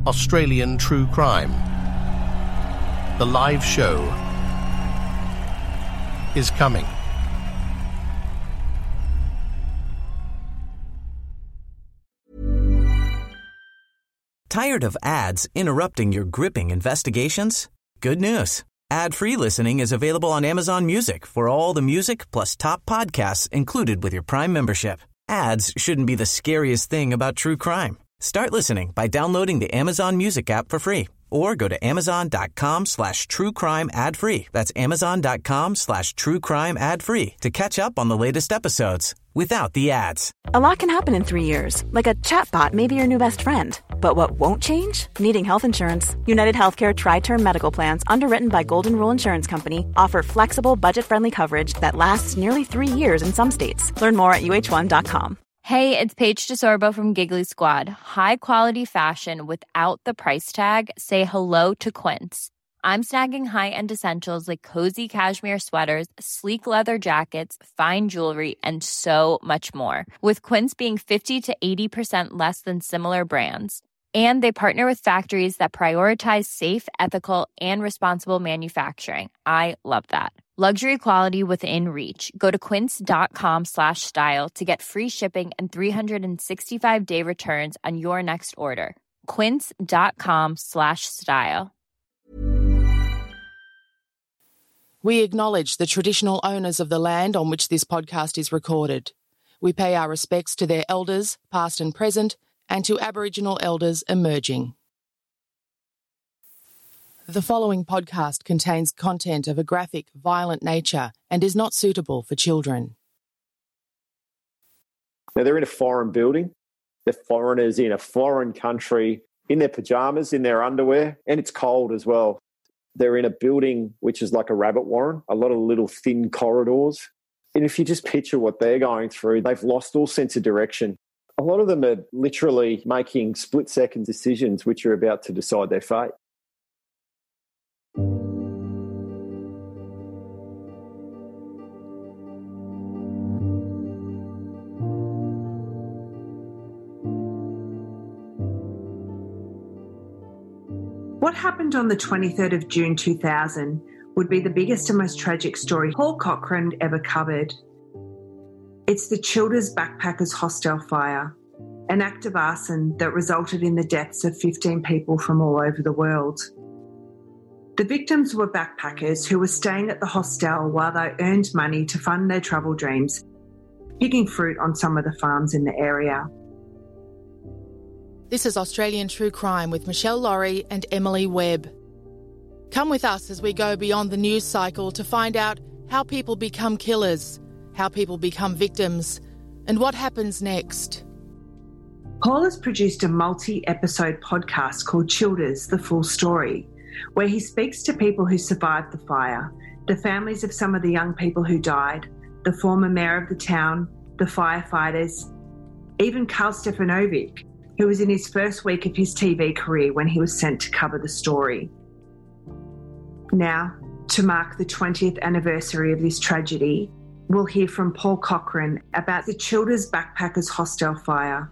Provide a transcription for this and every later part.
Australian True Crime. The live show is coming. Tired of ads interrupting your gripping investigations? Good news. Ad-free listening is available on Amazon Music for all the music plus top podcasts included with your Prime membership. Ads shouldn't be the scariest thing about true crime. Start listening by downloading the Amazon Music app for free or go to amazon.com/truecrime ad-free. That's amazon.com/truecrime ad-free to catch up on the latest episodes without the ads. A lot can happen in 3 years, like a chatbot may be your new best friend. But what won't change? Needing health insurance. United Healthcare Tri-Term Medical Plans, underwritten by Golden Rule Insurance Company, offer flexible, budget-friendly coverage that lasts nearly 3 years in some states. Learn more at uh1.com. Hey, it's Paige DeSorbo from Giggly Squad. High quality fashion without the price tag. Say hello to Quince. I'm snagging high-end essentials like cozy cashmere sweaters, sleek leather jackets, fine jewelry, and so much more. With Quince being 50 to 80% less than similar brands. And they partner with factories that prioritize safe, ethical, and responsible manufacturing. I love that. Luxury quality within reach. Go to quince.com/style to get free shipping and 365-day returns on your next order. Quince.com/style. We acknowledge the traditional owners of the land on which this podcast is recorded. We pay our respects to their elders, past and present, and to Aboriginal elders emerging. The following podcast contains content of a graphic, violent nature and is not suitable for children. Now, they're in a foreign building. They're foreigners in a foreign country, in their pyjamas, in their underwear, and it's cold as well. They're in a building which is like a rabbit warren, a lot of little thin corridors. And if you just picture what they're going through, they've lost all sense of direction. A lot of them are literally making split-second decisions which are about to decide their fate. What happened on the 23rd of June 2000 would be the biggest and most tragic story Paul Cochrane ever covered. It's the Childers Backpackers Hostel fire, an act of arson that resulted in the deaths of 15 people from all over the world. The victims were backpackers who were staying at the hostel while they earned money to fund their travel dreams, picking fruit on some of the farms in the area. This is Australian True Crime with Michelle Laurie and Emily Webb. Come with us as we go beyond the news cycle to find out how people become killers, how people become victims, and what happens next. Paul has produced a multi-episode podcast called Childers, The Full Story, where he speaks to people who survived the fire, the families of some of the young people who died, the former mayor of the town, the firefighters, even Karl Stefanovic, who was in his first week of his TV career when he was sent to cover the story. Now, to mark the 20th anniversary of this tragedy, we'll hear from Paul Cochrane about the Childers Backpackers Hostel fire.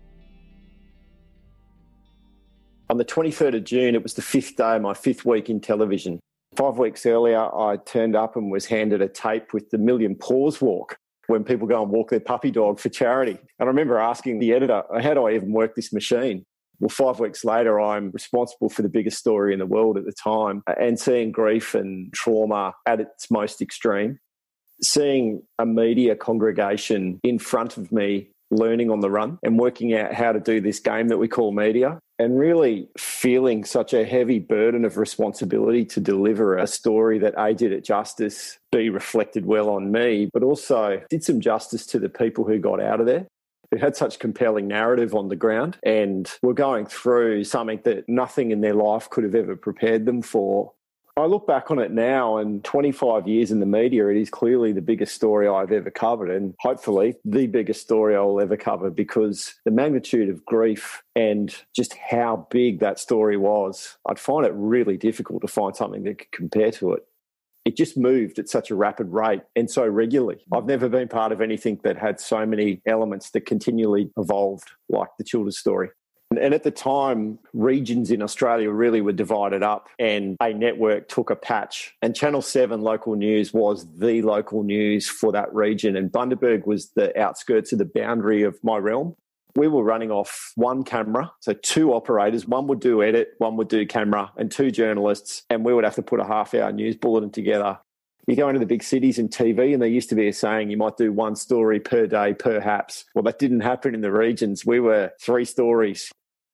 On the 23rd of June, it was the fifth day, my fifth week in television. 5 weeks earlier, I turned up and was handed a tape with the Million Paws Walk, when people go and walk their puppy dog for charity. And I remember asking the editor, how do I even work this machine? Well, 5 weeks later, I'm responsible for the biggest story in the world at the time, and seeing grief and trauma at its most extreme. Seeing a media congregation in front of me learning on the run and working out how to do this game that we call media, and really feeling such a heavy burden of responsibility to deliver a story that A, did it justice, B, reflected well on me, but also did some justice to the people who got out of there. It had such compelling narrative on the ground and were going through something that nothing in their life could have ever prepared them for. I look back on it now, and 25 years in the media, it is clearly the biggest story I've ever covered, and hopefully the biggest story I will ever cover, because the magnitude of grief and just how big that story was, I'd find it really difficult to find something that could compare to it. It just moved at such a rapid rate and so regularly. I've never been part of anything that had so many elements that continually evolved like the Childers story. And at the time, regions in Australia really were divided up, and a network took a patch. And Channel 7 local news was the local news for that region. And Bundaberg was the outskirts of the boundary of my realm. We were running off one camera, so two operators. One would do edit, one would do camera, and two journalists. And we would have to put a half-hour news bulletin together. You go into the big cities in TV, and there used to be a saying you might do one story per day, perhaps. Well, that didn't happen in the regions. We were 3 stories.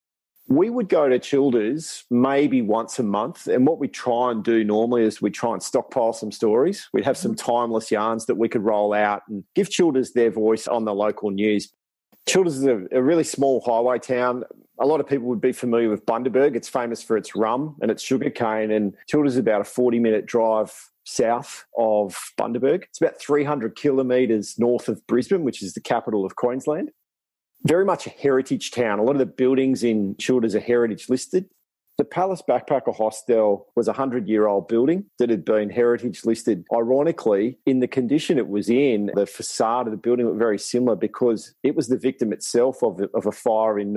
We would go to Childers maybe once a month, and what we try and do normally is we try and stockpile some stories. We'd have some timeless yarns that we could roll out and give Childers their voice on the local news. Childers is a really small highway town. A lot of people would be familiar with Bundaberg. It's famous for its rum and its sugarcane, and Childers is about a 40-minute drive south of Bundaberg. It's about 300 kilometres north of Brisbane, which is the capital of Queensland. Very much a heritage town. A lot of the buildings in Childers are heritage listed. The Palace Backpacker Hostel was a 100-year-old building that had been heritage listed. Ironically, in the condition it was in, the facade of the building looked very similar because it was the victim itself of a fire in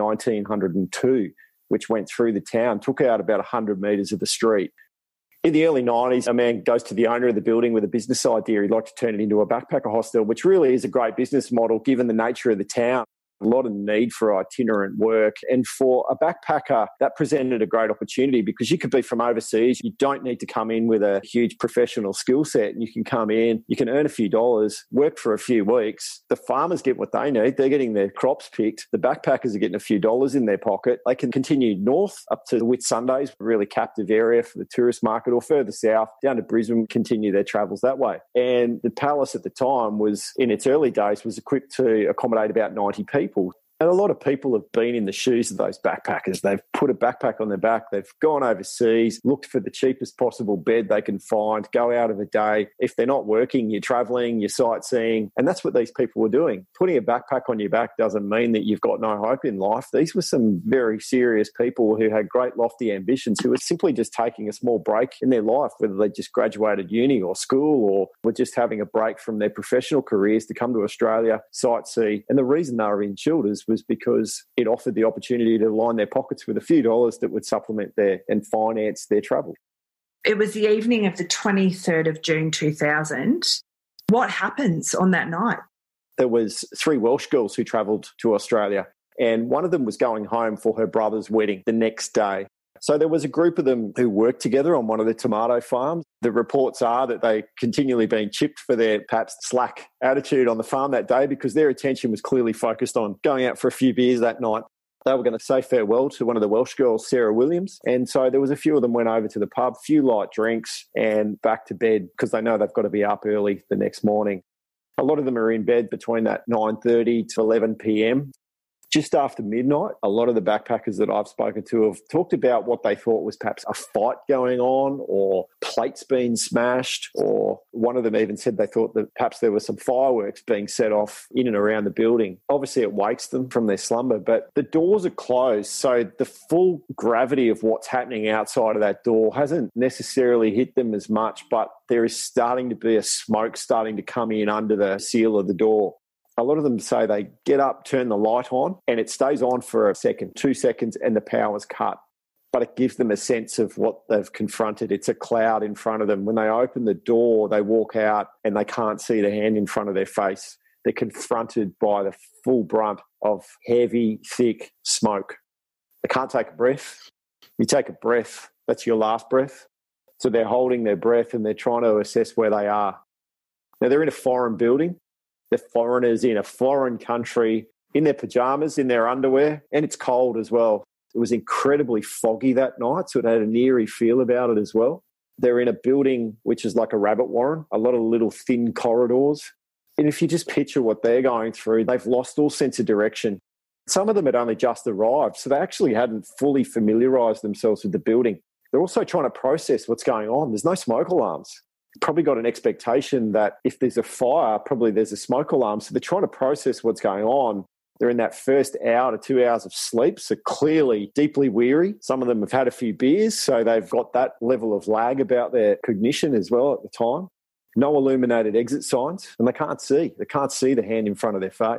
1902, which went through the town, took out about 100 metres of the street. In the early 90s, a man goes to the owner of the building with a business idea. He'd like to turn it into a backpacker hostel, which really is a great business model given the nature of the town. A lot of need for itinerant work. And for a backpacker, that presented a great opportunity because you could be from overseas. You don't need to come in with a huge professional skill set. You can come in, you can earn a few dollars, work for a few weeks. The farmers get what they need. They're getting their crops picked. The backpackers are getting a few dollars in their pocket. They can continue north up to Whitsundays, a really captive area for the tourist market, or further south down to Brisbane, continue their travels that way. And the Palace at the time was, in its early days, was equipped to accommodate about 90 people. And a lot of people have been in the shoes of those backpackers. They've put a backpack on their back. They've gone overseas, looked for the cheapest possible bed they can find, go out of a day. If they're not working, you're travelling, you're sightseeing. And that's what these people were doing. Putting a backpack on your back doesn't mean that you've got no hope in life. These were some very serious people who had great lofty ambitions, who were simply just taking a small break in their life, whether they just graduated uni or school or were just having a break from their professional careers to come to Australia, sightsee. And the reason they were in Childers was because it offered the opportunity to line their pockets with a few dollars that would supplement and finance their travel. It was the evening of the 23rd of June 2000. What happens on that night? There was 3 Welsh girls who travelled to Australia, and one of them was going home for her brother's wedding the next day. So there was a group of them who worked together on one of the tomato farms. The reports are that they continually been chipped for their perhaps slack attitude on the farm that day because their attention was clearly focused on going out for a few beers that night. They were going to say farewell to one of the Welsh girls, Sarah Williams. And so there was a few of them went over to the pub, few light drinks and back to bed because they know they've got to be up early the next morning. A lot of them are in bed between that 9:30 to 11 p.m. Just after midnight, a lot of the backpackers that I've spoken to have talked about what they thought was perhaps a fight going on or plates being smashed, or one of them even said they thought that perhaps there were some fireworks being set off in and around the building. Obviously, it wakes them from their slumber, but the doors are closed, so the full gravity of what's happening outside of that door hasn't necessarily hit them as much, but there is starting to be a smoke starting to come in under the seal of the door. A lot of them say they get up, turn the light on, and it stays on for a second, 2 seconds, and the power's cut. But it gives them a sense of what they've confronted. It's a cloud in front of them. When they open the door, they walk out and they can't see the hand in front of their face. They're confronted by the full brunt of heavy, thick smoke. They can't take a breath. You take a breath, that's your last breath. So they're holding their breath and they're trying to assess where they are. Now, they're in a foreign building. They're foreigners in a foreign country, in their pajamas, in their underwear, and it's cold as well. It was incredibly foggy that night, so it had an eerie feel about it as well. They're in a building which is like a rabbit warren, a lot of little thin corridors. And if you just picture what they're going through, they've lost all sense of direction. Some of them had only just arrived, so they actually hadn't fully familiarised themselves with the building. They're also trying to process what's going on. There's no smoke alarms. Probably got an expectation that if there's a fire, probably there's a smoke alarm. So they're trying to process what's going on. They're in that first hour to 2 hours of sleep, so clearly deeply weary. Some of them have had a few beers, so they've got that level of lag about their cognition as well at the time. No illuminated exit signs, and they can't see. They can't see the hand in front of their face.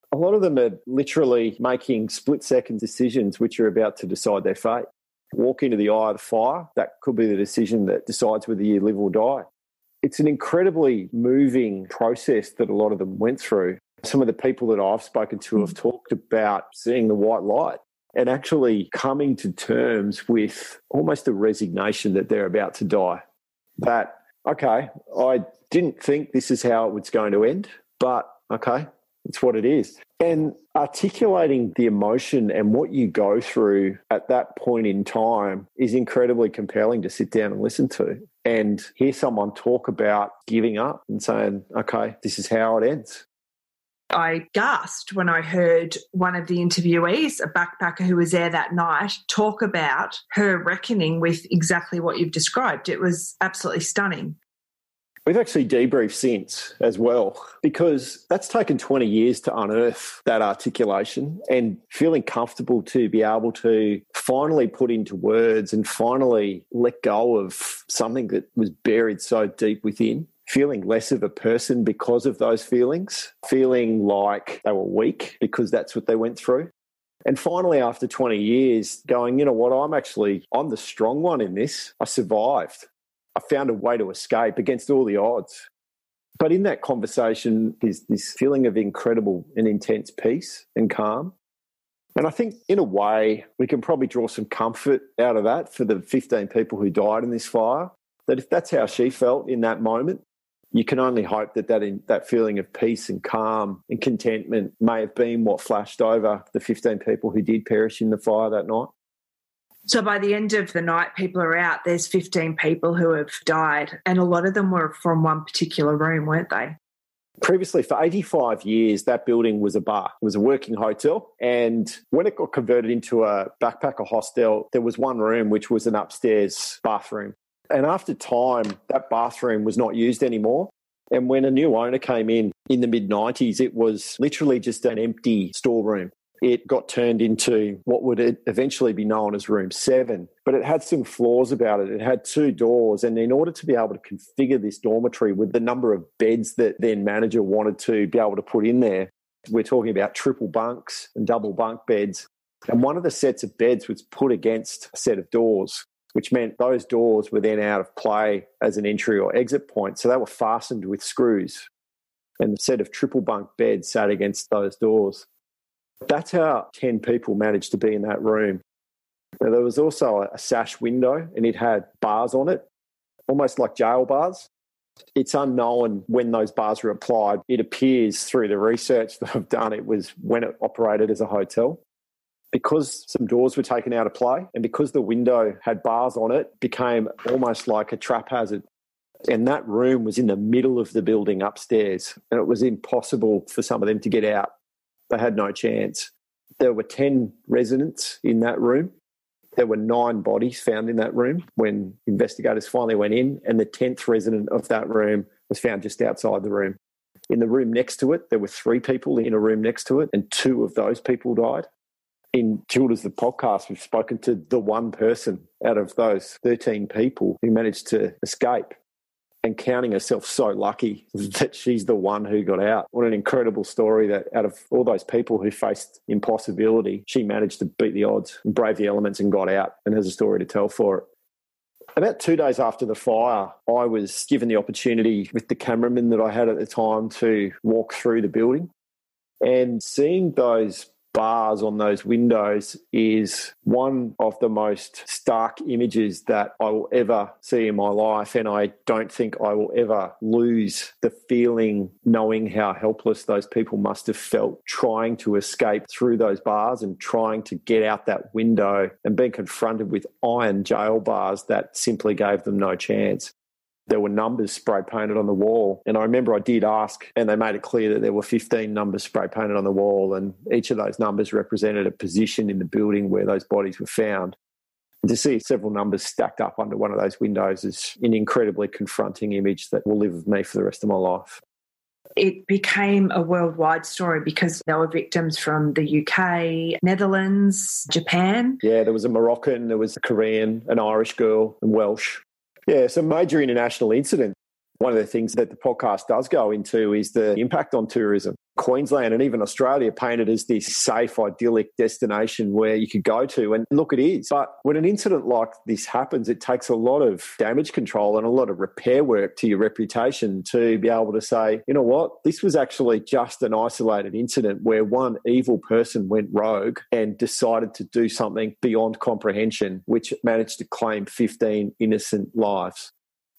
A lot of them are literally making split-second decisions which are about to decide their fate. Walk into the eye of the fire, that could be the decision that decides whether you live or die. It's an incredibly moving process that a lot of them went through. Some of the people that I've spoken to have talked about seeing the white light and actually coming to terms with almost a resignation that they're about to die. That, okay, I didn't think this is how it was going to end, but okay, it's what it is. And articulating the emotion and what you go through at that point in time is incredibly compelling to sit down and listen to and hear someone talk about giving up and saying, okay, this is how it ends. I gasped when I heard one of the interviewees, a backpacker who was there that night, talk about her reckoning with exactly what you've described. It was absolutely stunning. We've actually debriefed since as well, because that's taken 20 years to unearth that articulation and feeling comfortable to be able to finally put into words and finally let go of something that was buried so deep within, feeling less of a person because of those feelings, feeling like they were weak because that's what they went through. And finally, after 20 years, going, you know what, I'm the strong one in this. I survived. I found a way to escape against all the odds. But in that conversation is this feeling of incredible and intense peace and calm. And I think in a way we can probably draw some comfort out of that for the 15 people who died in this fire, that if that's how she felt in that moment, you can only hope that feeling of peace and calm and contentment may have been what flashed over the 15 people who did perish in the fire that night. So by the end of the night, people are out. There's 15 people who have died, and a lot of them were from one particular room, weren't they? Previously, for 85 years, that building was a bar. It was a working hotel. And when it got converted into a backpacker hostel, there was one room which was an upstairs bathroom. And after time, that bathroom was not used anymore. And when a new owner came in the mid-90s, it was literally just an empty storeroom. It got turned into what would eventually be known as Room 7. But it had some flaws about it. It had 2 doors. And in order to be able to configure this dormitory with the number of beds that then manager wanted to be able to put in there, we're talking about triple bunks and double bunk beds. And one of the sets of beds was put against a set of doors, which meant those doors were then out of play as an entry or exit point. So they were fastened with screws. And the set of triple bunk beds sat against those doors. That's how 10 people managed to be in that room. Now, there was also a sash window, and it had bars on it, almost like jail bars. It's unknown when those bars were applied. It appears through the research that I've done, it was when it operated as a hotel. Because some doors were taken out of play and because the window had bars on it, it became almost like a trap hazard. And that room was in the middle of the building upstairs, and it was impossible for some of them to get out. They had no chance. There were 10 residents in that room. There were 9 bodies found in that room when investigators finally went in, and the 10th resident of that room was found just outside the room. In the room next to it, there were 3 people in a room next to it, and 2 of those people died. In Childers, the podcast, we've spoken to the one person out of those 13 people who managed to escape, and counting herself so lucky that she's the one who got out. What an incredible story that out of all those people who faced impossibility, she managed to beat the odds and brave the elements and got out and has a story to tell for it. About 2 days after the fire, I was given the opportunity with the cameraman that I had at the time to walk through the building, and seeing those bars on those windows is one of the most stark images that I will ever see in my life. And I don't think I will ever lose the feeling knowing how helpless those people must have felt trying to escape through those bars and trying to get out that window and being confronted with iron jail bars that simply gave them no chance. There were numbers spray painted on the wall. And I remember I did ask, and they made it clear that there were 15 numbers spray painted on the wall, and each of those numbers represented a position in the building where those bodies were found. And to see several numbers stacked up under one of those windows is an incredibly confronting image that will live with me for the rest of my life. It became a worldwide story because there were victims from the UK, Netherlands, Japan. Yeah, there was a Moroccan, there was a Korean, an Irish girl, and Welsh. Yeah, it's a major international incident. One of the things that the podcast does go into is the impact on tourism. Queensland and even Australia painted as this safe, idyllic destination where you could go to. And look, it is. But when an incident like this happens, it takes a lot of damage control and a lot of repair work to your reputation to be able to say, you know what, this was actually just an isolated incident where one evil person went rogue and decided to do something beyond comprehension, which managed to claim 15 innocent lives.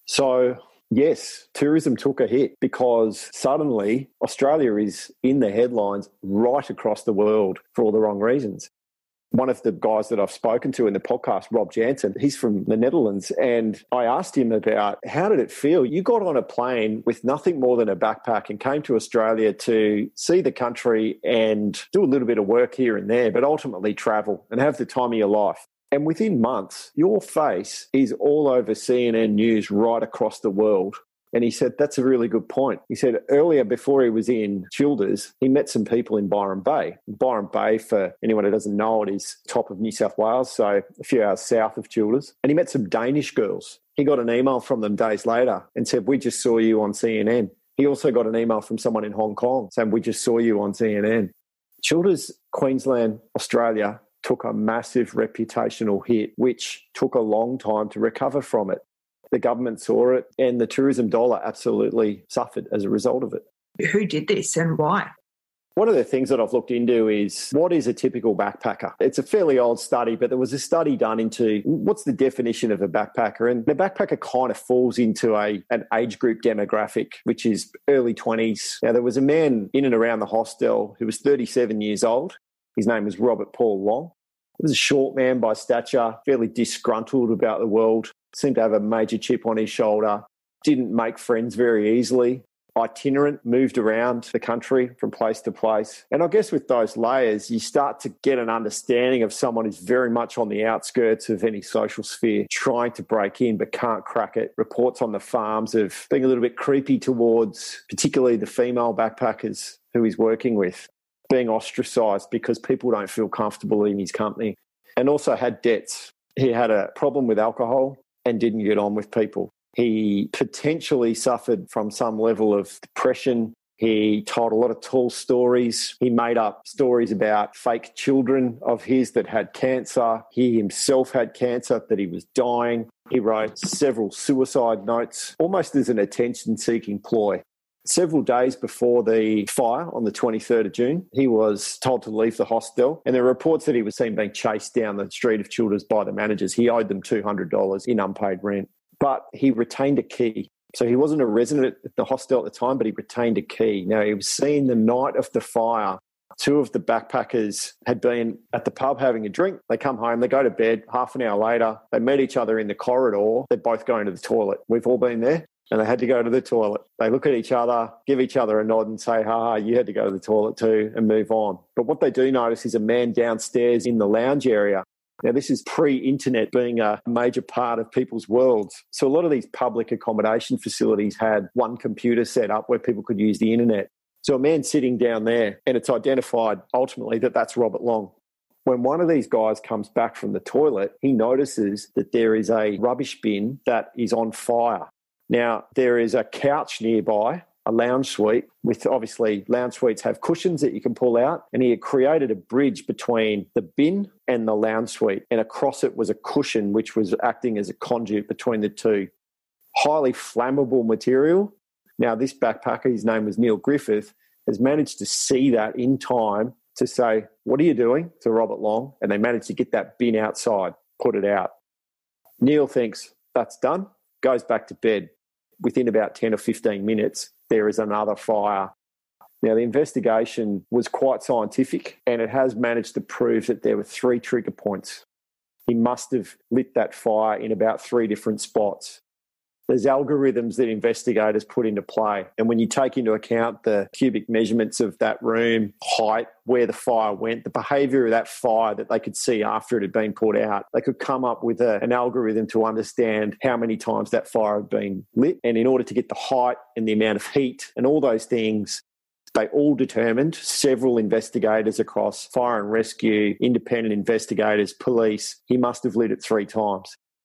So yes, tourism took a hit because suddenly Australia is in the headlines right across the world for all the wrong reasons. One of the guys that I've spoken to in the podcast, Rob Jansen, he's from the Netherlands, and I asked him about how did it feel? You got on a plane with nothing more than a backpack and came to Australia to see the country and do a little bit of work here and there, but ultimately travel and have the time of your life. And within months, your face is all over CNN News right across the world. And he said, that's a really good point. He said earlier, before he was in Childers, he met some people in Byron Bay. Byron Bay, for anyone who doesn't know it, is top of New South Wales, so a few hours south of Childers. And he met some Danish girls. He got an email from them days later and said, we just saw you on CNN. He also got an email from someone in Hong Kong saying, we just saw you on CNN. Childers, Queensland, Australia, took a massive reputational hit, which took a long time to recover from it. The government saw it and the tourism dollar absolutely suffered as a result of it. Who did this and why? One of the things that I've looked into is what is a typical backpacker? It's a fairly old study, but there was a study done into what's the definition of a backpacker. And the backpacker kind of falls into an age group demographic, which is early 20s. Now, there was a man in and around the hostel who was 37 years old. His name was Robert Paul Long. He was a short man by stature, fairly disgruntled about the world, seemed to have a major chip on his shoulder, didn't make friends very easily, itinerant, moved around the country from place to place. And I guess with those layers, you start to get an understanding of someone who's very much on the outskirts of any social sphere, trying to break in but can't crack it. Reports on the farms of being a little bit creepy towards particularly the female backpackers who he's working with, being ostracised because people don't feel comfortable in his company, and also had debts. He had a problem with alcohol and didn't get on with people. He potentially suffered from some level of depression. He told a lot of tall stories. He made up stories about fake children of his that had cancer. He himself had cancer, that he was dying. He wrote several suicide notes, almost as an attention-seeking ploy. Several days before the fire on the 23rd of June, he was told to leave the hostel, and there are reports that he was seen being chased down the street of Childers by the managers. He owed them $200 in unpaid rent, but he retained a key. So he wasn't a resident at the hostel at the time, but he retained a key. Now, he was seen the night of the fire. Two of the backpackers had been at the pub having a drink. They come home, they go to bed. Half an hour later, they meet each other in the corridor. They're both going to the toilet. We've all been there. And they had to go to the toilet. They look at each other, give each other a nod and say, ha, you had to go to the toilet too, and move on. But what they do notice is a man downstairs in the lounge area. Now, this is pre-internet being a major part of people's worlds. So a lot of these public accommodation facilities had one computer set up where people could use the internet. So a man sitting down there, and it's identified ultimately that that's Robert Long. When one of these guys comes back from the toilet, he notices that there is a rubbish bin that is on fire. Now, there is a couch nearby, a lounge suite, with obviously lounge suites have cushions that you can pull out, and he had created a bridge between the bin and the lounge suite, and across it was a cushion which was acting as a conduit between the two. Highly flammable material. Now, this backpacker, his name was Neil Griffith, has managed to see that in time to say, what are you doing to Robert Long? And they managed to get that bin outside, put it out. Neil thinks that's done, goes back to bed. Within about 10 or 15 minutes, there is another fire. Now, the investigation was quite scientific, and it has managed to prove that there were 3 trigger points. He must have lit that fire in about 3 different spots. There's algorithms that investigators put into play. And when you take into account the cubic measurements of that room, height, where the fire went, the behaviour of that fire that they could see after it had been put out, they could come up with an algorithm to understand how many times that fire had been lit. And in order to get the height and the amount of heat and all those things, they all determined, several investigators across fire and rescue, independent investigators, police, he must have lit it 3 times.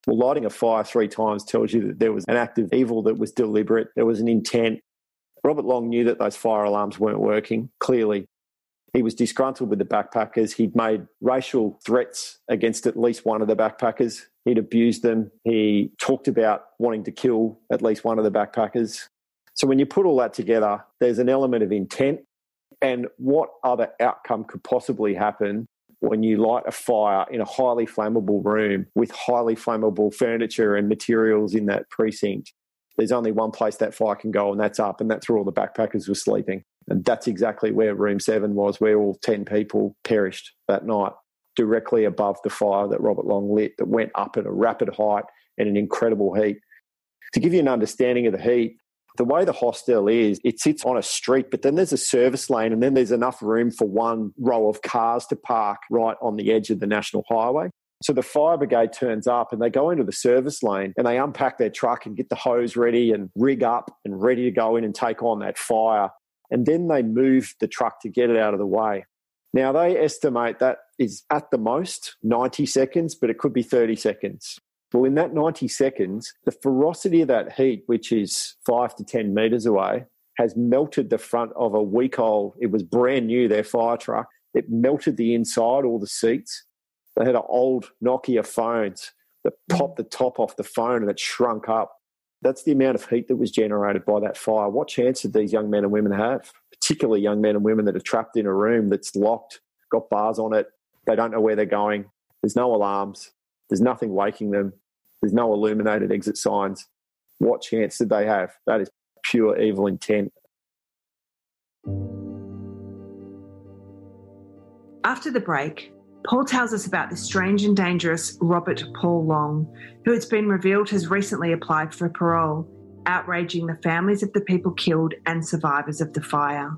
Well, lighting a fire 3 times tells you that there was an act of evil that was deliberate. There was an intent. Robert Long knew that those fire alarms weren't working, clearly. He was disgruntled with the backpackers. He'd made racial threats against at least one of the backpackers. He'd abused them. He talked about wanting to kill at least one of the backpackers. So when you put all that together, there's an element of intent. And what other outcome could possibly happen when you light a fire in a highly flammable room with highly flammable furniture and materials in that precinct? There's only one place that fire can go, and that's up, and that's where all the backpackers were sleeping. And that's exactly where Room 7 was, where all 10 people perished that night, directly above the fire that Robert Long lit, that went up at a rapid height and an incredible heat. To give you an understanding of the heat, the way the hostel is, it sits on a street, but then there's a service lane, and then there's enough room for one row of cars to park right on the edge of the national highway. So the fire brigade turns up and they go into the service lane and they unpack their truck and get the hose ready and rig up and ready to go in and take on that fire. And then they move the truck to get it out of the way. Now, they estimate that is at the most 90 seconds, but it could be 30 seconds. Well, in that 90 seconds, the ferocity of that heat, which is 5 to 10 metres away, has melted the front of a week-old, it was brand new, their fire truck. It melted the inside, all the seats. They had old Nokia phones that popped the top off the phone and it shrunk up. That's the amount of heat that was generated by that fire. What chance did these young men and women have, particularly young men and women that are trapped in a room that's locked, got bars on it, they don't know where they're going, there's no alarms, there's nothing waking them, there's no illuminated exit signs. What chance did they have? That is pure evil intent. After the break, Paul tells us about the strange and dangerous Robert Paul Long, who it's been revealed has recently applied for parole, outraging the families of the people killed and survivors of the fire.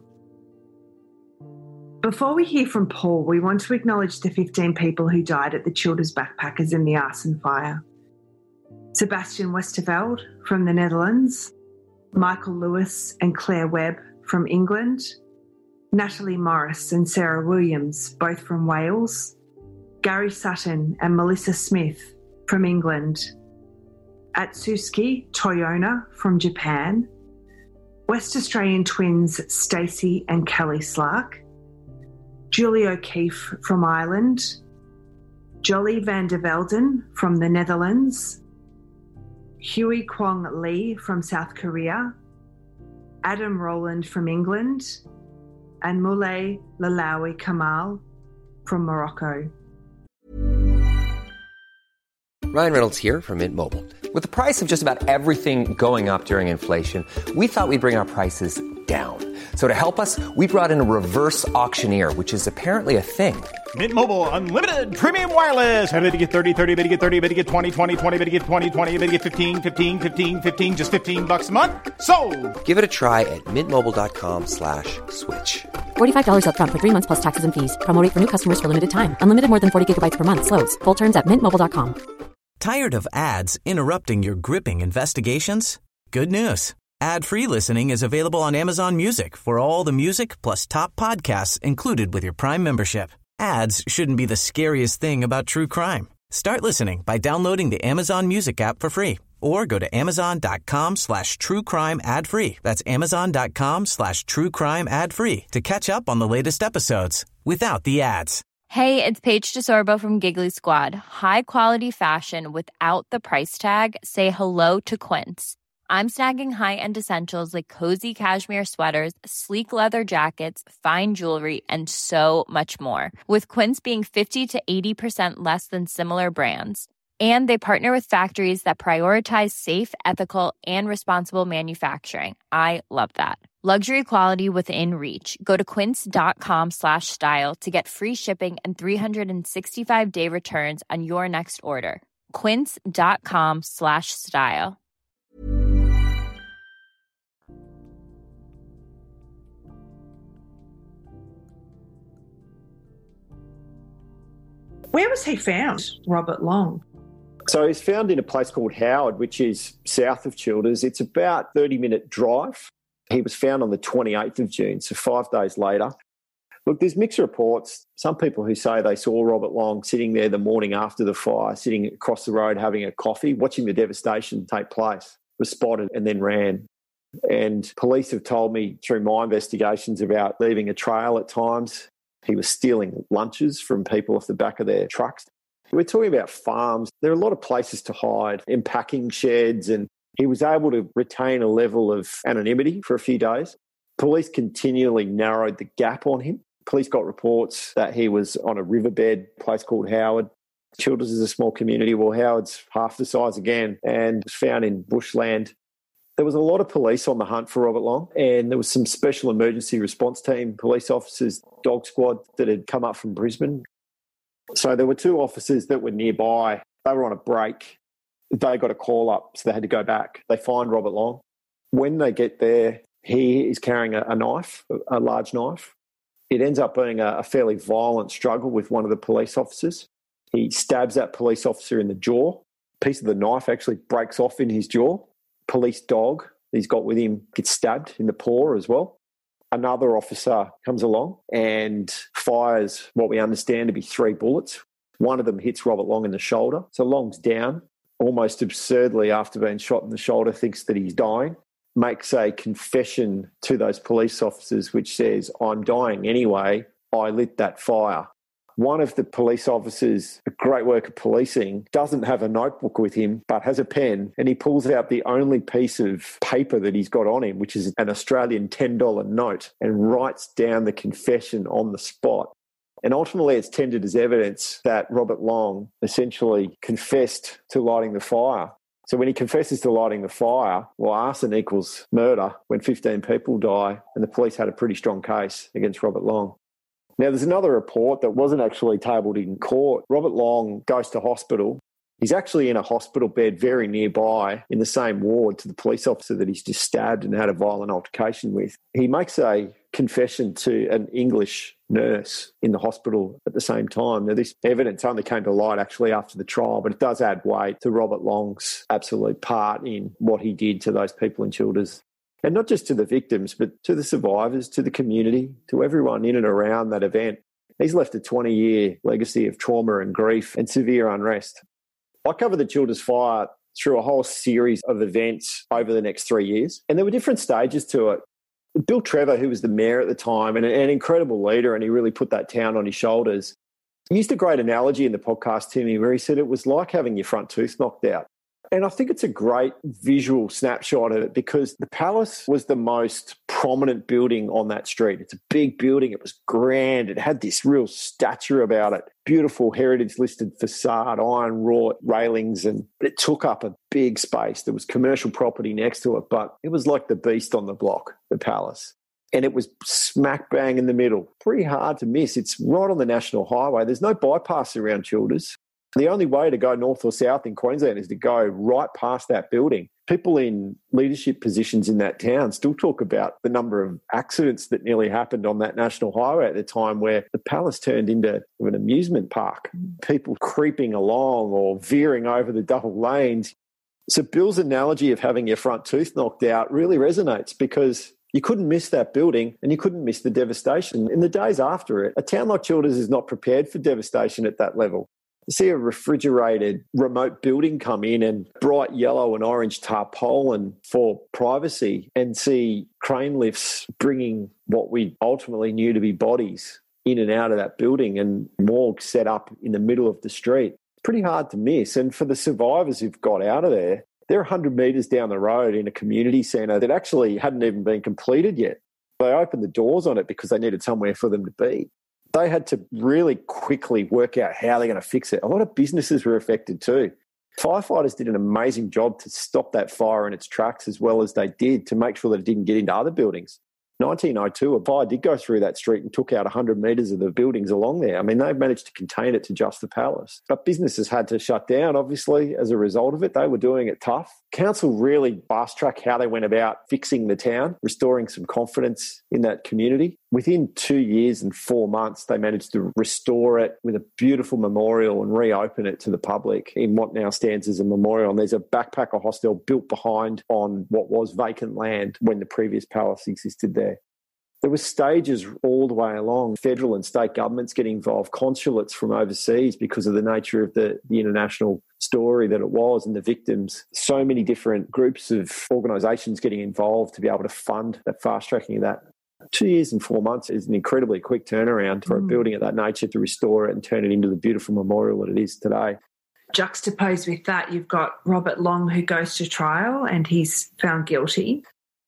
Before we hear from Paul, we want to acknowledge the 15 people who died at the Childers Backpackers in the arson fire. Sebastian Westerveld from the Netherlands, Michael Lewis and Claire Webb from England, Natalie Morris and Sarah Williams, both from Wales, Gary Sutton and Melissa Smith from England, Atsuki Toyona from Japan, West Australian twins Stacey and Kelly Slark, Julie O'Keefe from Ireland, Jolly van der Velden from the Netherlands, Huey Kwong Lee from South Korea, Adam Rowland from England, and Moulay Lalawi Kamal from Morocco. Ryan Reynolds here from Mint Mobile. With the price of just about everything going up during inflation, we thought we'd bring our prices down. So to help us, we brought in a reverse auctioneer, which is apparently a thing. Mint Mobile Unlimited Premium Wireless. How to get 30, 30, bit to get 30, bit to get 20, 20, 20, bit to get 20, 20, bit to get 15, 15, 15, 15, just $15 a month? Sold! Give it a try at mintmobile.com/switch. $45 up front for 3 months plus taxes and fees. Promo rate for new customers for limited time. Unlimited more than 40 gigabytes per month. Slows full terms at mintmobile.com. Tired of ads interrupting your gripping investigations? Good news. Ad-free listening is available on Amazon Music for all the music plus top podcasts included with your Prime membership. Ads shouldn't be the scariest thing about true crime. Start listening by downloading the Amazon Music app for free or go to amazon.com/truecrime ad-free. That's amazon.com/truecrime ad-free to catch up on the latest episodes without the ads. Hey, it's Paige DeSorbo from Giggly Squad. High quality fashion without the price tag. Say hello to Quince. I'm snagging high-end essentials like cozy cashmere sweaters, sleek leather jackets, fine jewelry, and so much more. With Quince being 50 to 80% less than similar brands. And they partner with factories that prioritize safe, ethical, and responsible manufacturing. I love that. Luxury quality within reach. Go to quince.com/style to get free shipping and 365-day returns on your next order. Quince.com/style. Where was he found, Robert Long? So he's found in a place called Howard, which is south of Childers. It's about a 30-minute drive. He was found on the 28th of June, so 5 days later. Look, there's mixed reports. Some people who say they saw Robert Long sitting there the morning after the fire, sitting across the road having a coffee, watching the devastation take place, was spotted and then ran. And police have told me through my investigations about leaving a trail at times. He was stealing lunches from people off the back of their trucks. We're talking about farms. There are a lot of places to hide, in packing sheds, and he was able to retain a level of anonymity for a few days. Police continually narrowed the gap on him. Police got reports that he was on a riverbed, a place called Howard. Childers is a small community. Well, Howard's half the size again and was found in bushland. There was a lot of police on the hunt for Robert Long, and there was some special emergency response team police officers, dog squad that had come up from Brisbane. So there were two officers that were nearby. They were on a break. They got a call up, so they had to go back. They find Robert Long. When they get there, he is carrying a knife, a large knife. It ends up being a fairly violent struggle with one of the police officers. He stabs that police officer in the jaw. A piece of the knife actually breaks off in his jaw. Police dog he's got with him gets stabbed in the paw as well. Another officer comes along and fires what we understand to be 3 bullets. One of them hits Robert Long in the shoulder. So Long's down, almost absurdly after being shot in the shoulder, thinks that he's dying, makes a confession to those police officers which says, "I'm dying anyway, I lit that fire." One of the police officers, a great work of policing, doesn't have a notebook with him, but has a pen, and he pulls out the only piece of paper that he's got on him, which is an Australian $10 note, and writes down the confession on the spot. And ultimately it's tendered as evidence that Robert Long essentially confessed to lighting the fire. So when he confesses to lighting the fire, well, arson equals murder when 15 people die, and the police had a pretty strong case against Robert Long. Now, there's another report that wasn't actually tabled in court. Robert Long goes to hospital. He's actually in a hospital bed very nearby in the same ward to the police officer that he's just stabbed and had a violent altercation with. He makes a confession to an English nurse in the hospital at the same time. Now, this evidence only came to light actually after the trial, but it does add weight to Robert Long's absolute part in what he did to those people in Childers. And not just to the victims, but to the survivors, to the community, to everyone in and around that event. He's left a 20-year legacy of trauma and grief and severe unrest. I covered the Childers fire through a whole series of events over the next 3 years, and there were different stages to it. Bill Trevor, who was the mayor at the time and an incredible leader, and he really put that town on his shoulders, he used a great analogy in the podcast to me where he said it was like having your front tooth knocked out. And I think it's a great visual snapshot of it because the Palace was the most prominent building on that street. It's a big building. It was grand. It had this real stature about it. Beautiful heritage-listed facade, iron-wrought railings, but it took up a big space. There was commercial property next to it, but it was like the beast on the block, the Palace. And it was smack bang in the middle. Pretty hard to miss. It's right on the National Highway. There's no bypass around Childers. The only way to go north or south in Queensland is to go right past that building. People in leadership positions in that town still talk about the number of accidents that nearly happened on that national highway at the time where the Palace turned into an amusement park. People creeping along or veering over the double lanes. So Bill's analogy of having your front tooth knocked out really resonates because you couldn't miss that building and you couldn't miss the devastation. In the days after it, a town like Childers is not prepared for devastation at that level. You see a refrigerated remote building come in and bright yellow and orange tarpaulin for privacy and see crane lifts bringing what we ultimately knew to be bodies in and out of that building and morgue set up in the middle of the street. Pretty hard to miss. And for the survivors who've got out of there, they're 100 metres down the road in a community centre that actually hadn't even been completed yet. They opened the doors on it because they needed somewhere for them to be. They had to really quickly work out how they're going to fix it. A lot of businesses were affected too. Firefighters did an amazing job to stop that fire in its tracks as well as they did to make sure that it didn't get into other buildings. 1902, a fire did go through that street and took out 100 metres of the buildings along there. I mean, they've managed to contain it to just the Palace. But businesses had to shut down, obviously, as a result of it. They were doing it tough. Council really fast-tracked how they went about fixing the town, restoring some confidence in that community. Within 2 years and 4 months, they managed to restore it with a beautiful memorial and reopen it to the public in what now stands as a memorial. And there's a backpacker hostel built behind on what was vacant land when the previous palace existed there. There were stages all the way along. Federal and state governments getting involved, consulates from overseas because of the nature of the international story that it was and the victims. So many different groups of organisations getting involved to be able to fund that fast-tracking of that. 2 years and 4 months is an incredibly quick turnaround for a building of that nature to restore it and turn it into the beautiful memorial that it is today. Juxtaposed with that, you've got Robert Long, who goes to trial and he's found guilty.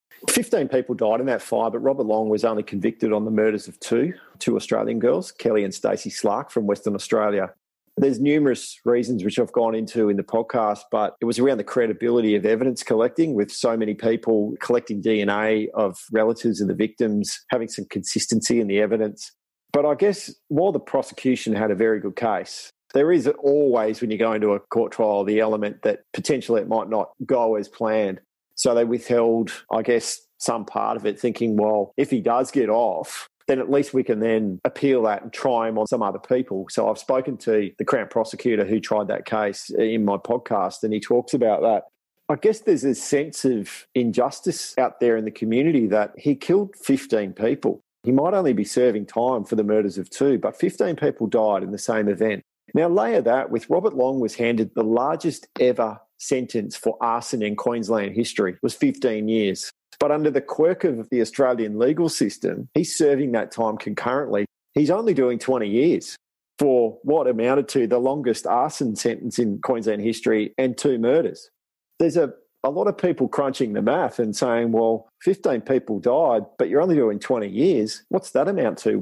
15 people died in that fire, but Robert Long was only convicted on the murders of two Australian girls, Kelly and Stacey Slark from Western Australia. There's numerous reasons which I've gone into in the podcast, but it was around the credibility of evidence collecting, with so many people collecting DNA of relatives of the victims, having some consistency in the evidence. But I guess while the prosecution had a very good case, there is always, when you go into a court trial, the element that potentially it might not go as planned. So they withheld, I guess, some part of it, thinking, well, if he does get off, then at least we can then appeal that and try him on some other people. So I've spoken to the Crown prosecutor who tried that case in my podcast, and he talks about that. I guess there's a sense of injustice out there in the community that he killed 15 people. He might only be serving time for the murders of two, but 15 people died in the same event. Now, layer that with Robert Long was handed the largest ever sentence for arson in Queensland history. It was 15 years. But under the quirk of the Australian legal system, he's serving that time concurrently. He's only doing 20 years for what amounted to the longest arson sentence in Queensland history and two murders. There's a lot of people crunching the math and saying, well, 15 people died, but you're only doing 20 years. What's that amount to?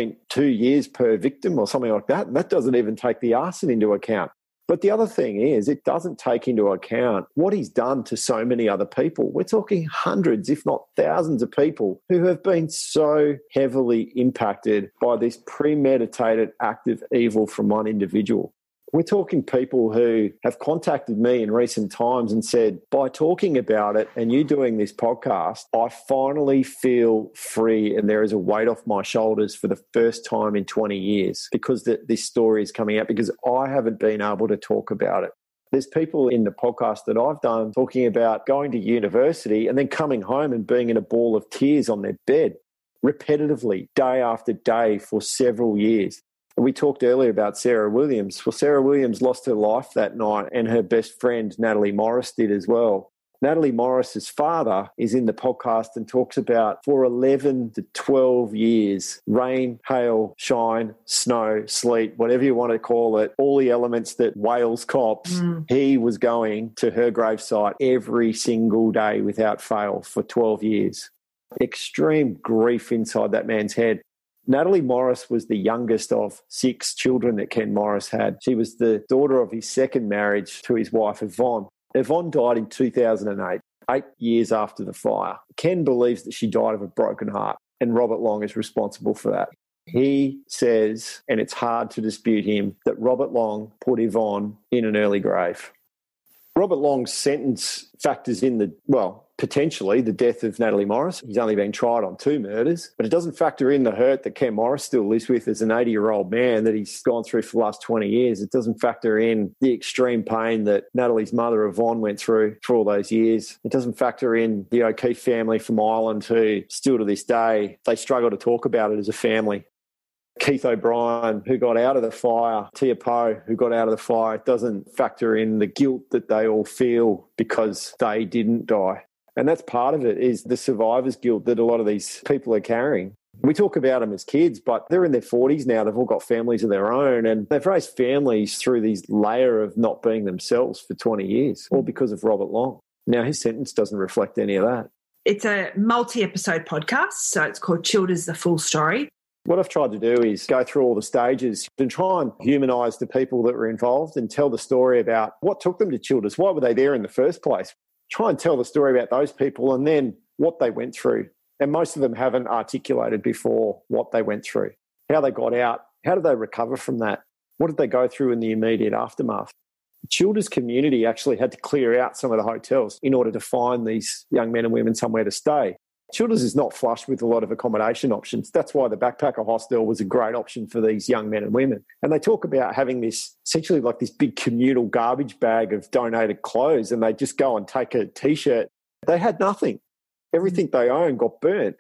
1.2 years per victim or something like that? And that doesn't even take the arson into account. But the other thing is, it doesn't take into account what he's done to so many other people. We're talking hundreds, if not thousands of people who have been so heavily impacted by this premeditated act of evil from one individual. We're talking people who have contacted me in recent times and said, by talking about it and you doing this podcast, I finally feel free and there is a weight off my shoulders for the first time in 20 years because this story is coming out, because I haven't been able to talk about it. There's people in the podcast that I've done talking about going to university and then coming home and being in a ball of tears on their bed repetitively, day after day for several years. We talked earlier about Sarah Williams. Well, Sarah Williams lost her life that night, and her best friend, Natalie Morris, did as well. Natalie Morris's father is in the podcast and talks about for 11 to 12 years, rain, hail, shine, snow, sleet, whatever you want to call it, all the elements that Wales cops, he was going to her gravesite every single day without fail for 12 years. Extreme grief inside that man's head. Natalie Morris was the youngest of 6 children that Ken Morris had. She was the daughter of his second marriage to his wife, Yvonne. Yvonne died in 2008, 8 years after the fire. Ken believes that she died of a broken heart, and Robert Long is responsible for that. He says, and it's hard to dispute him, that Robert Long put Yvonne in an early grave. Robert Long's sentence factors in potentially the death of Natalie Morris. He's only been tried on 2 murders, but it doesn't factor in the hurt that Ken Morris still lives with as an 80-year-old man that he's gone through for the last 20 years. It doesn't factor in the extreme pain that Natalie's mother, Yvonne, went through for all those years. It doesn't factor in the O'Keefe family from Ireland who still to this day, they struggle to talk about it as a family. Keith O'Brien, who got out of the fire, Tia Poe, who got out of the fire, it doesn't factor in the guilt that they all feel because they didn't die. And that's part of it, is the survivor's guilt that a lot of these people are carrying. We talk about them as kids, but they're in their 40s now. They've all got families of their own, and they've raised families through these layer of not being themselves for 20 years, all because of Robert Long. Now, his sentence doesn't reflect any of that. It's a multi-episode podcast, so it's called Childers, the Full Story. What I've tried to do is go through all the stages and try and humanise the people that were involved and tell the story about what took them to Childers. Why were they there in the first place? Try and tell the story about those people and then what they went through. And most of them haven't articulated before what they went through, how they got out, how did they recover from that? What did they go through in the immediate aftermath? The Childers community actually had to clear out some of the hotels in order to find these young men and women somewhere to stay. Childers is not flush with a lot of accommodation options. That's why the backpacker hostel was a great option for these young men and women. And they talk about having this, essentially like this big communal garbage bag of donated clothes, and they just go and take a T-shirt. They had nothing. Everything they owned got burnt.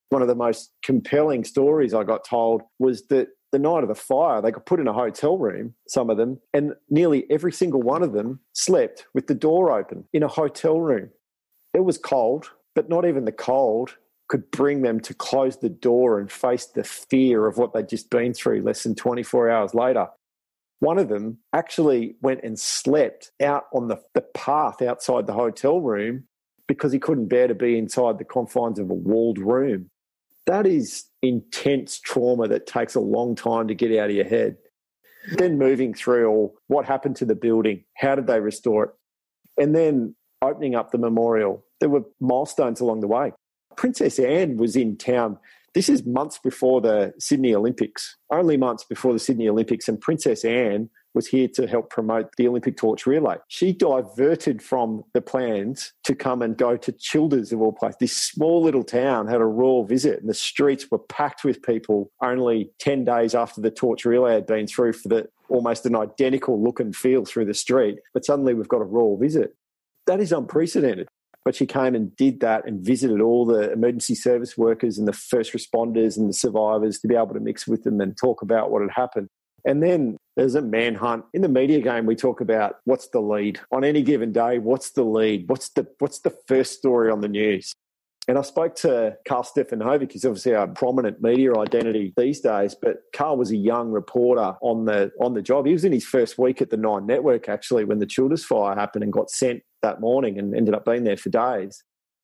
One of the most compelling stories I got told was that the night of the fire, they got put in a hotel room, some of them, and nearly every single one of them slept with the door open in a hotel room. It was cold, but not even the cold could bring them to close the door and face the fear of what they'd just been through less than 24 hours later. One of them actually went and slept out on the path outside the hotel room because he couldn't bear to be inside the confines of a walled room. That is intense trauma that takes a long time to get out of your head. Then moving through what happened to the building, how did they restore it, and then opening up the memorial. There were milestones along the way. Princess Anne was in town. This is months before the Sydney Olympics, only months before the Sydney Olympics, and Princess Anne was here to help promote the Olympic torch relay. She diverted from the plans to come and go to Childers, of all places. This small little town had a royal visit, and the streets were packed with people only 10 days after the torch relay had been through for almost an identical look and feel through the street. But suddenly we've got a royal visit. That is unprecedented. But she came and did that and visited all the emergency service workers and the first responders and the survivors to be able to mix with them and talk about what had happened. And then there's a manhunt. In the media game, we talk about what's the lead. On any given day, what's the lead? What's the first story on the news? And I spoke to Carl Stefanovic. He's obviously a prominent media identity these days, but Carl was a young reporter on the job. He was in his first week at the Nine Network, actually, when the Childers fire happened, and got sent that morning and ended up being there for days.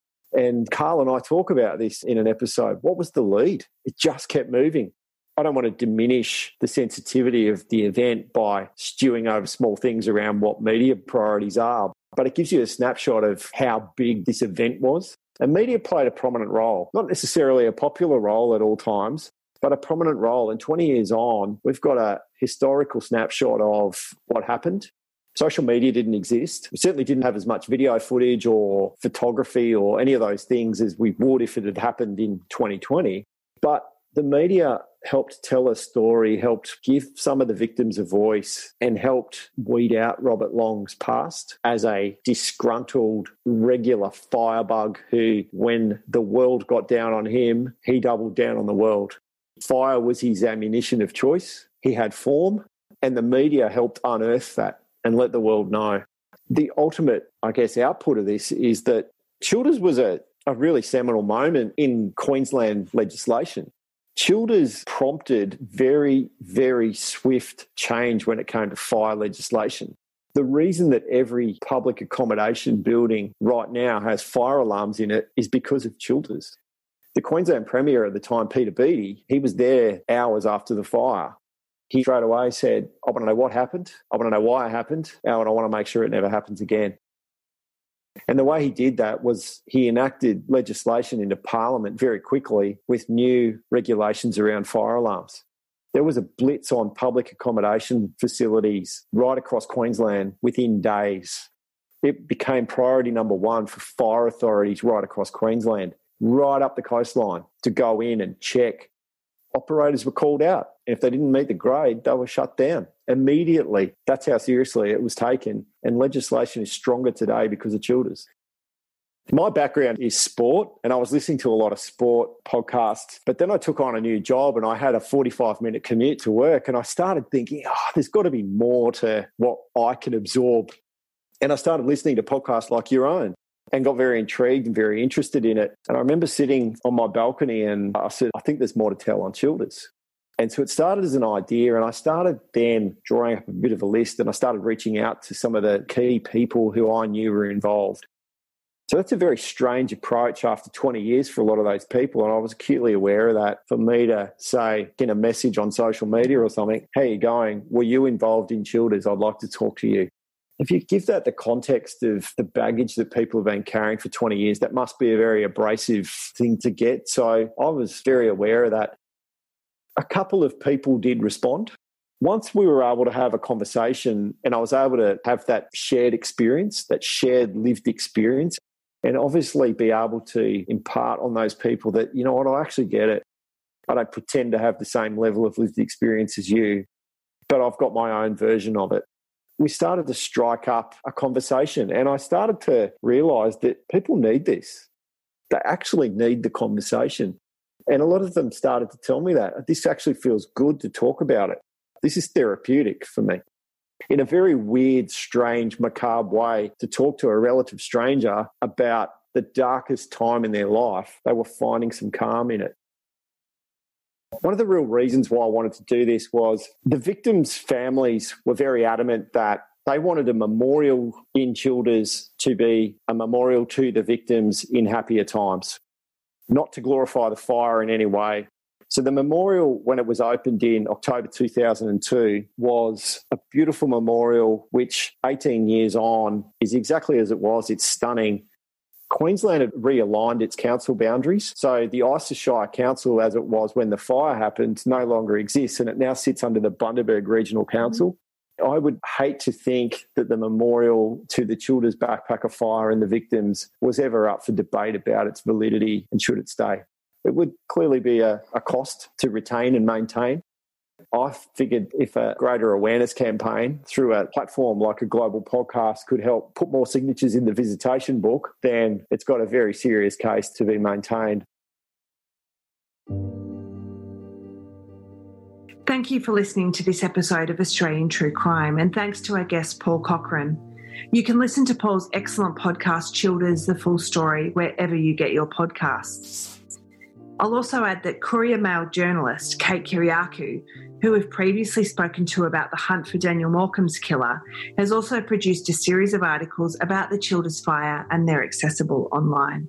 And Carl and I talk about this in an episode. What was the lead? It just kept moving. I don't want to diminish the sensitivity of the event by stewing over small things around what media priorities are, but it gives you a snapshot of how big this event was. And media played a prominent role, not necessarily a popular role at all times, but a prominent role. And 20 years on, we've got a historical snapshot of what happened. Social media didn't exist. We certainly didn't have as much video footage or photography or any of those things as we would if it had happened in 2020. But the media helped tell a story, helped give some of the victims a voice, and helped weed out Robert Long's past as a disgruntled, regular firebug who, when the world got down on him, he doubled down on the world. Fire was his ammunition of choice. He had form, and the media helped unearth that and let the world know. The ultimate, I guess, output of this is that Childers was a really seminal moment in Queensland legislation. Childers prompted very, very swift change when it came to fire legislation. The reason that every public accommodation building right now has fire alarms in it is because of Childers. The Queensland Premier at the time, Peter Beattie, he was there hours after the fire. He straight away said, I want to know what happened. I want to know why it happened. And I want to make sure it never happens again. And the way he did that was he enacted legislation into Parliament very quickly with new regulations around fire alarms. There was a blitz on public accommodation facilities right across Queensland within days. It became priority number one for fire authorities right across Queensland, right up the coastline, to go in and check. Operators were called out. If they didn't meet the grade, they were shut down immediately. That's how seriously it was taken. And legislation is stronger today because of Childers. My background is sport, and I was listening to a lot of sport podcasts, but then I took on a new job and I had a 45-minute commute to work, and I started thinking, there's got to be more to what I can absorb. And I started listening to podcasts like your own and got very intrigued and very interested in it. And I remember sitting on my balcony and I said, I think there's more to tell on Childers. And so it started as an idea, and I started then drawing up a bit of a list, and I started reaching out to some of the key people who I knew were involved. So that's a very strange approach after 20 years for a lot of those people, and I was acutely aware of that. For me to say in a message on social media or something, how are you going? Were you involved in Childers? I'd like to talk to you. If you give that the context of the baggage that people have been carrying for 20 years, that must be a very abrasive thing to get. So I was very aware of that. A couple of people did respond. Once we were able to have a conversation and I was able to have that shared experience, that shared lived experience, and obviously be able to impart on those people that, you know what, I actually get it. I don't pretend to have the same level of lived experience as you, but I've got my own version of it. We started to strike up a conversation, and I started to realise that people need this. They actually need the conversation. And a lot of them started to tell me that. This actually feels good to talk about it. This is therapeutic for me. In a very weird, strange, macabre way, to talk to a relative stranger about the darkest time in their life, they were finding some calm in it. One of the real reasons why I wanted to do this was the victims' families were very adamant that they wanted a memorial in Childers to be a memorial to the victims in happier times, not to glorify the fire in any way. So the memorial, when it was opened in October 2002, was a beautiful memorial which 18 years on is exactly as it was. It's stunning. Queensland had realigned its council boundaries. So the Isa Shire Council, as it was when the fire happened, no longer exists, and it now sits under the Bundaberg Regional Council. I would hate to think that the memorial to the Childers Backpacker Fire and the victims was ever up for debate about its validity and should it stay. It would clearly be a cost to retain and maintain. I figured if a greater awareness campaign through a platform like a global podcast could help put more signatures in the visitation book, then it's got a very serious case to be maintained. Thank you for listening to this episode of Australian True Crime, and thanks to our guest, Paul Cochrane. You can listen to Paul's excellent podcast, Childers, The Full Story, wherever you get your podcasts. I'll also add that Courier Mail journalist Kate Kiriakou, who we've previously spoken to about the hunt for Daniel Morcombe's killer, has also produced a series of articles about the Childers fire, and they're accessible online.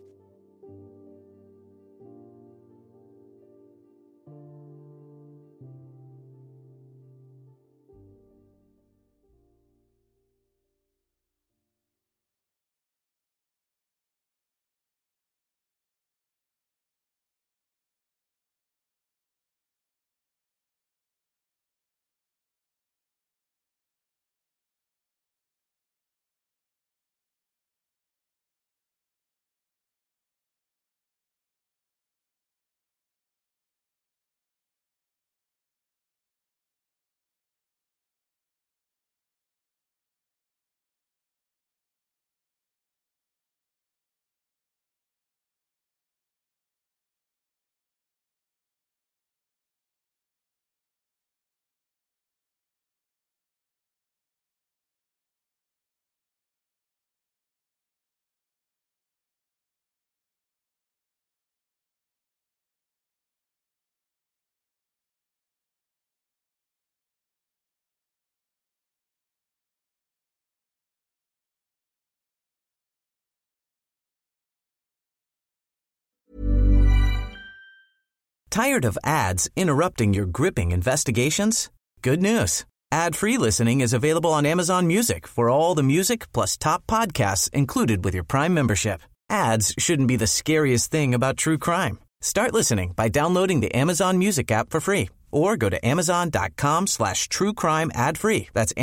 Tired of ads interrupting your gripping investigations? Good news. Ad-free listening is available on Amazon Music for all the music plus top podcasts included with your Prime membership. Ads shouldn't be the scariest thing about true crime. Start listening by downloading the Amazon Music app for free or go to amazon.com/truecrime ad-free. That's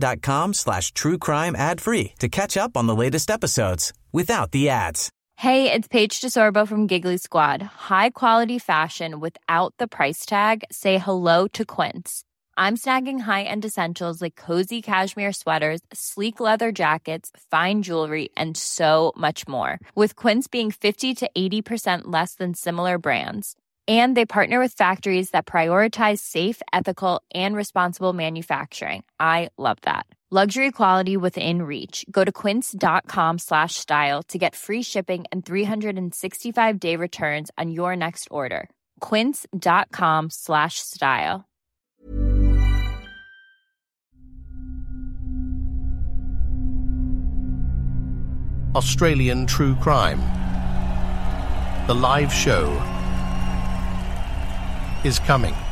amazon.com/truecrime ad-free to catch up on the latest episodes without the ads. Hey, it's Paige DeSorbo from Giggly Squad. High quality fashion without the price tag. Say hello to Quince. I'm snagging high-end essentials like cozy cashmere sweaters, sleek leather jackets, fine jewelry, and so much more. With Quince being 50 to 80% less than similar brands. And they partner with factories that prioritize safe, ethical, and responsible manufacturing. I love that. Luxury quality within reach. Go to quince.com/style to get free shipping and 365-day returns on your next order. Quince.com/style. Australian True Crime. The live show is coming.